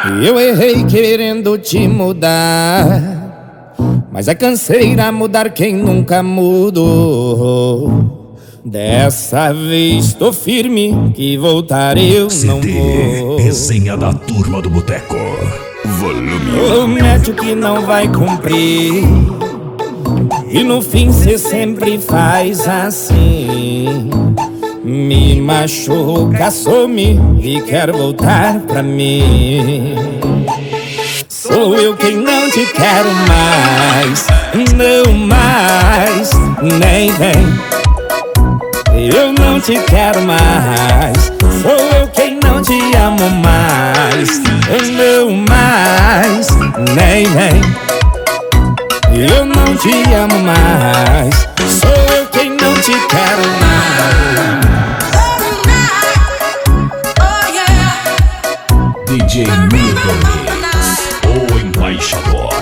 Eu errei querendo te mudar, mas a canseira mudar quem nunca mudou. Dessa vez tô firme que voltar eu não vou. Resenha da Turma do Boteco. Volume. Promete o que não vai cumprir, e no fim cê sempre faz assim. Me machuca, some e quer voltar pra mim. Sou eu quem não te quero mais, não mais, nem vem. Eu não te quero mais, sou eu quem não te amo mais, não mais, nem vem. Eu não te amo mais, sou eu quem não te quero mais. DJ Mildones, o embaixador.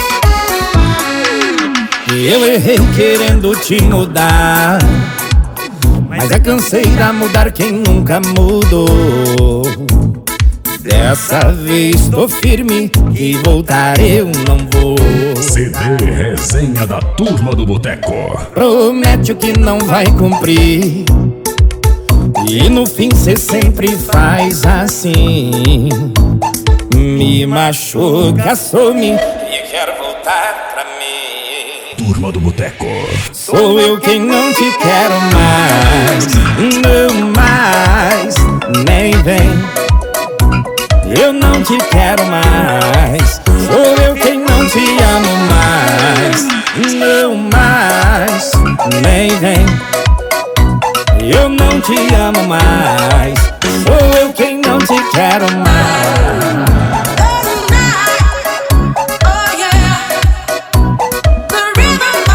Eu errei querendo te mudar, mas a canseira mudar quem nunca mudou. Dessa vez tô firme e voltar eu não vou. CD Resenha da Turma do Boteco. Promete o que não vai cumprir, e no fim cê sempre faz assim. Me machuca, some e quer voltar pra mim. Turma do Boteco. Sou eu quem não te quero mais, não mais, nem vem. Eu não te quero mais, sou eu quem não te amo mais, não mais, nem vem. Eu não te amo mais, sou eu quem não te quero mais.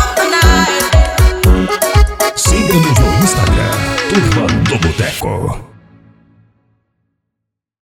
Siga-nos no Instagram, Turma do Boteco.